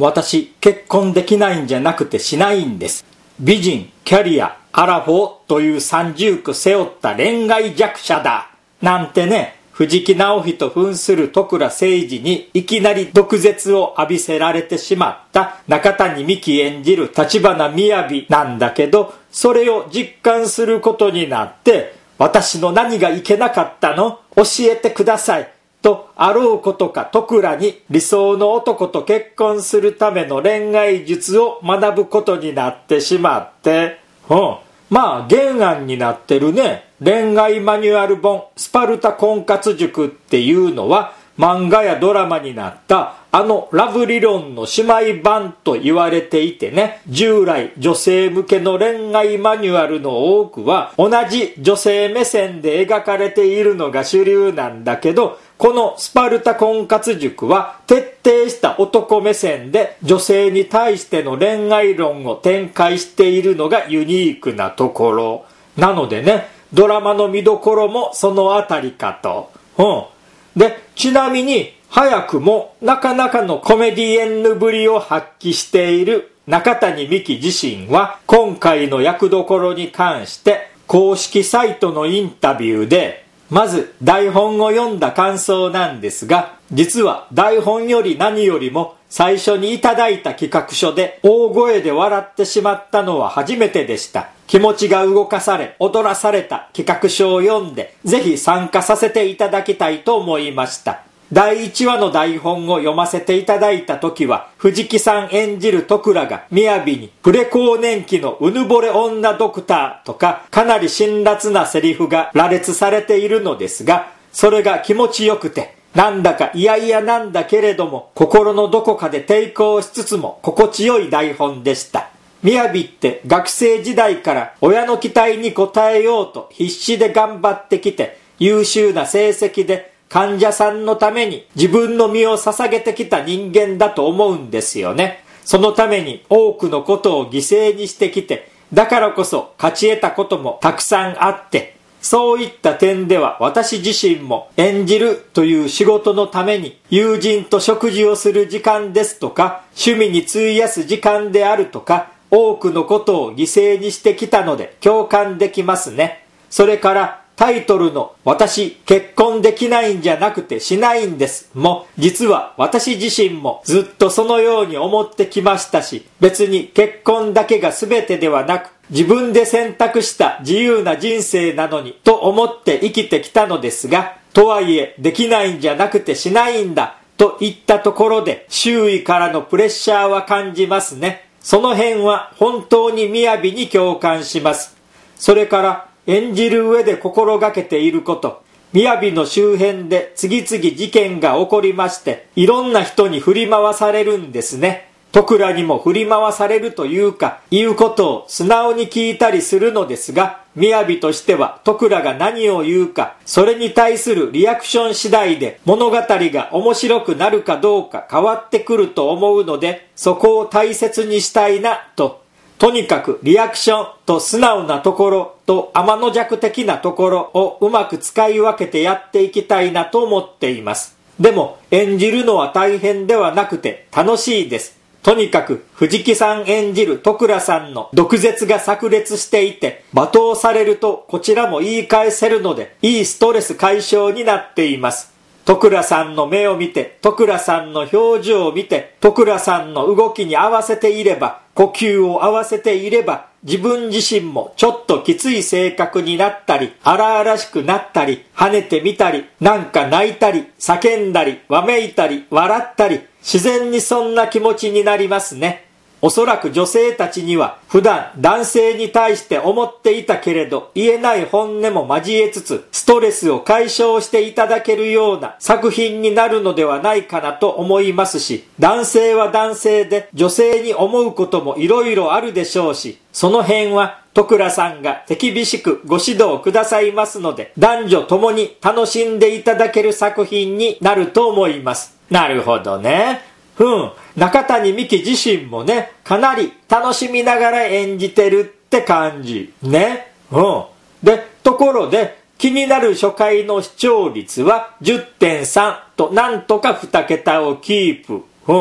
私、結婚できないんじゃなくてしないんです。美人、キャリア、アラフォーという三重苦背負った恋愛弱者だ。なんてね、藤木直人扮する戸倉誠二にいきなり毒舌を浴びせられてしまった中谷美紀演じる橘みやびなんだけど、それを実感することになって、私の何がいけなかったの？教えてください。とあろうことか戸倉に理想の男と結婚するための恋愛術を学ぶことになってしまって、まあ原案になってるね、恋愛マニュアル本スパルタ婚活塾っていうのは漫画やドラマになったあのラブ理論の姉妹版と言われていてね、従来女性向けの恋愛マニュアルの多くは同じ女性目線で描かれているのが主流なんだけど、このスパルタ婚活塾は徹底した男目線で女性に対しての恋愛論を展開しているのがユニークなところなのでね、ドラマの見どころもそのあたりかと。で、ちなみに早くもなかなかのコメディエンヌぶりを発揮している中谷美紀自身は、今回の役どころに関して公式サイトのインタビューで、まず台本を読んだ感想なんですが、実は台本より何よりも最初にいただいた企画書で大声で笑ってしまったのは初めてでした。気持ちが動かされ踊らされた企画書を読んで、ぜひ参加させていただきたいと思いました。第1話の台本を読ませていただいた時は、藤木さん演じる戸倉が雅にプレ更年期のうぬぼれ女ドクターとか、かなり辛辣なセリフが羅列されているのですが、それが気持ちよくて、なんだか嫌々なんだけれども、心のどこかで抵抗しつつも心地よい台本でした。雅って学生時代から親の期待に応えようと必死で頑張ってきて、優秀な成績で患者さんのために自分の身を捧げてきた人間だと思うんですよね。そのために多くのことを犠牲にしてきて、だからこそ勝ち得たこともたくさんあって、そういった点では私自身も演じるという仕事のために友人と食事をする時間ですとか、趣味に費やす時間であるとか、多くのことを犠牲にしてきたので共感できますね。それからタイトルの私結婚できないんじゃなくてしないんですも、実は私自身もずっとそのように思ってきましたし、別に結婚だけが全てではなく、自分で選択した自由な人生なのにと思って生きてきたのですが、とはいえできないんじゃなくてしないんだといったところで周囲からのプレッシャーは感じますね。その辺は本当に雅に共感します。それから演じる上で心がけていること、雅の周辺で次々事件が起こりまして、いろんな人に振り回されるんですね。戸倉にも振り回されるというか、言うことを素直に聞いたりするのですが、雅としては戸倉が何を言うか、それに対するリアクション次第で物語が面白くなるかどうか変わってくると思うので、そこを大切にしたいなと。とにかくリアクションと素直なところと天の弱的なところをうまく使い分けてやっていきたいなと思っています。でも演じるのは大変ではなくて楽しいです。とにかく藤木さん演じる戸倉さんの毒舌が炸裂していて、罵倒されるとこちらも言い返せるので、いいストレス解消になっています。戸倉さんの目を見て、戸倉さんの表情を見て、戸倉さんの動きに合わせていれば、呼吸を合わせていれば、自分自身もちょっときつい性格になったり、荒々しくなったり、跳ねてみたり、なんか泣いたり、叫んだり、わめいたり、笑ったり、自然にそんな気持ちになりますね。おそらく女性たちには普段男性に対して思っていたけれど言えない本音も交えつつストレスを解消していただけるような作品になるのではないかなと思いますし、男性は男性で女性に思うこともいろいろあるでしょうし、その辺は戸倉さんが手厳しくご指導くださいますので、男女ともに楽しんでいただける作品になると思います。なるほどね。中谷美紀自身もね、かなり楽しみながら演じてるって感じね。で、ところで気になる初回の視聴率は 10.3 となんとか2桁をキープ。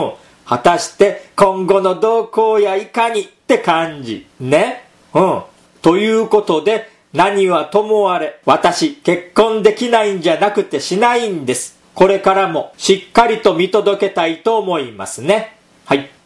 果たして今後の動向やいかにって感じ。ね。ということで、何はともあれ、私、結婚できないんじゃなくてしないんです。これからもしっかりと見届けたいと思いますね。はい。